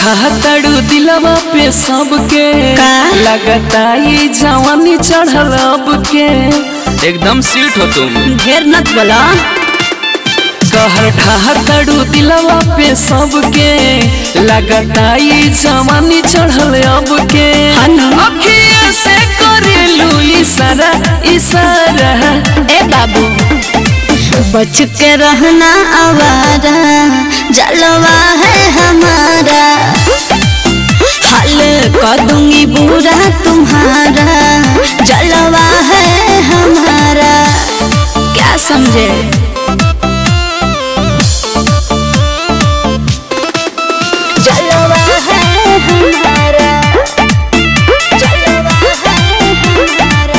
ढातड़ू दिलवा पे सबके लगता ये जवानी चढ़ल अब के एकदम सीट हो तुम ढेर नत बोला। कहर ढातड़ू दिलवा पे सबके लगता ये जवानी चढ़ल अब के अखिया से करेलू इशारा इशारा। ए बाबू बच के रहना आवारा जलवा है हमारा, हल कर दूंगी बुरा तुम्हारा, जलवा है हमारा। क्या समझे? जलवा है हमारा, जलवा है हमारा।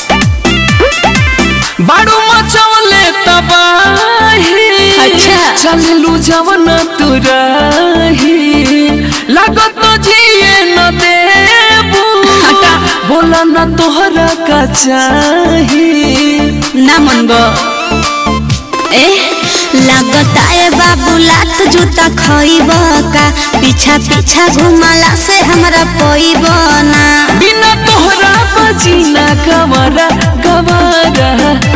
बाड़ू मचौले तबाही अच्छा चललू जवन तुराही लागत तो जिए न देबू बोला न तोहरा का चाही ना मनबो। ए लगता है बाबू लात जूता खइब का, पीछा पीछा घुमाला से हमरा पोइब ना। बिना तोहरा बजीना गवारा गवारा।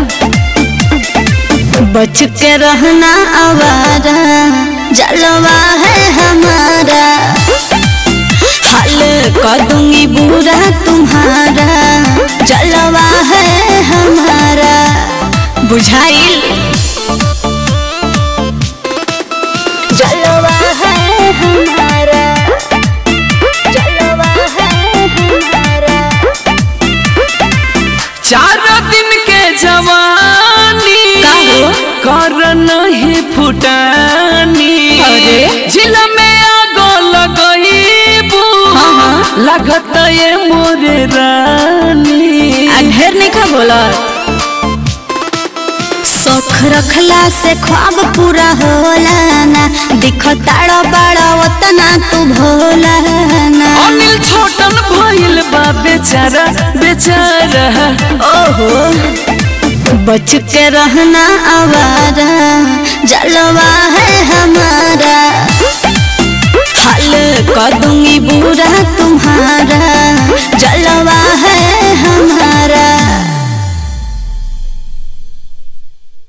बच के रहना आवारा जलवा है हमारा, हल कर दूंगी बुरा तुम्हारा, जलवा है हमारा। बुझाइल? जलवा है हमारा, जलवा है हमारा। 4 दिन के जवानी कर नहीं फुटानी, जिला में आगो लगईबू लगत ये मोरे रानी। ढेर नहीं खा बोला। शौक रखला से ख्वाब पूरा होला ना, दिखताड़ा बड़ा उतना तू भोला ना। अनिल छोटन भइल बा बेचारा बेचारा। ओहो बच के रहना आवारा जलवा है हमारा, हल कर दूंगी बुरा तुम्हारा, जलवा है हमारा।